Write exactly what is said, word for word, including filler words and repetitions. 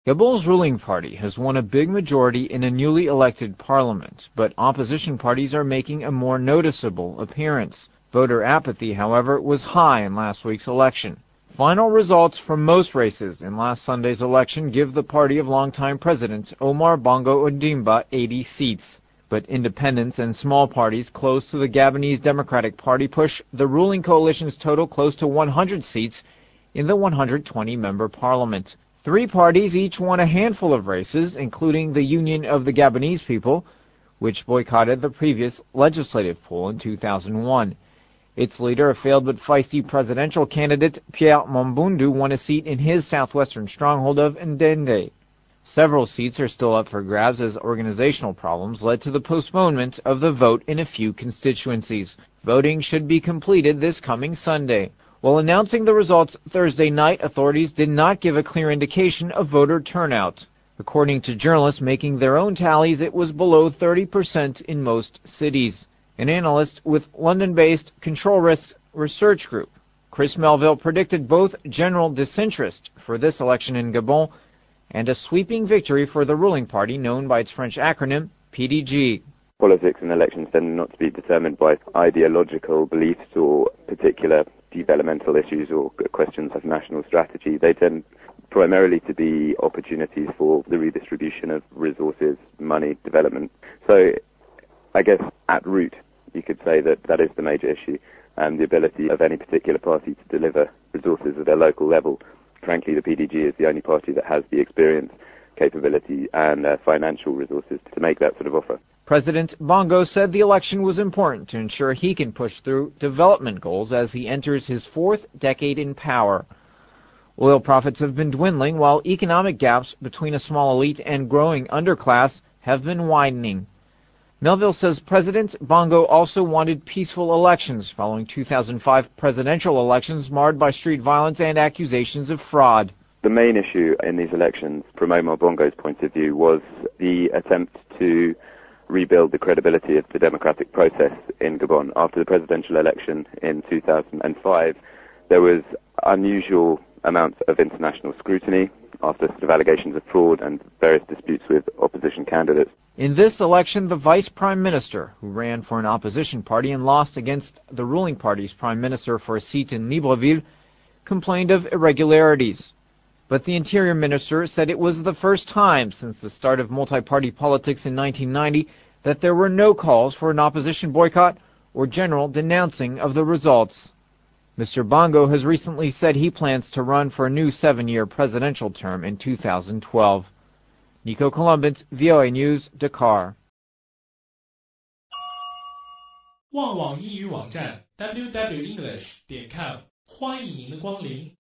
Gabon's ruling party has won a big majority in a newly elected parliament, but opposition parties are making a more noticeable appearance. Voter apathy, however, was high in last week's election. Final results from most races in last Sunday's election give the party of longtime President Omar Bongo Ondimba eighty seats. But independents and small parties close to the Gabonese Democratic Party push the ruling coalition's total close to one hundred seats in the one hundred twenty member parliament. Three parties each won a handful of races, including the Union of the Gabonese People, which boycotted the previous legislative poll in two thousand one. Its leader, a failed but feisty presidential candidate, Pierre Mombundu, won a seat in his southwestern stronghold of Ndende. Several seats are still up for grabs as organizational problems led to the postponement of the vote in a few constituencies. Voting should be completed this coming Sunday. While announcing the results Thursday night, authorities did not give a clear indication of voter turnout. According to journalists making their own tallies, it was below thirty percent in most cities. An analyst with London-based Control Risk Research Group, Chris Melville, predicted both general disinterest for this election in Gabon and a sweeping victory for the ruling party known by its French acronym P D G. Politics and elections tend not to be determined by ideological beliefs or particular developmental issues or questions of national strategy. They tend primarily to be opportunities for the redistribution of resources, money, development. So I guess at root you could say that that is the major issue, and the ability of any particular party to deliver resources at their local level. Frankly, the P D G is the only party that has the experience, capability and uh, financial resources to make that sort of offer. President Bongo said the election was important to ensure he can push through development goals as he enters his fourth decade in power. Oil profits have been dwindling, while economic gaps between a small elite and growing underclass have been widening. Melville says President Bongo also wanted peaceful elections following two thousand five presidential elections marred by street violence and accusations of fraud. The main issue in these elections, from Omar Bongo's point of view, was the attempt to rebuild the credibility of the democratic process in Gabon. After the presidential election in two thousand five, there was unusual amounts of international scrutiny after sort of allegations of fraud and various disputes with opposition candidates. In this election, the vice prime minister, who ran for an opposition party and lost against the ruling party's prime minister for a seat in Libreville, complained of irregularities. But the interior minister said it was the first time since the start of multi-party politics in nineteen ninety that there were no calls for an opposition boycott or general denouncing of the results. Mister Bongo has recently said he plans to run for a new seven-year presidential term in two thousand twelve. Nico Columbus, V O A News, Dakar. 旺旺英语网站 double-u double-u double-u 点 com 欢迎您的光临。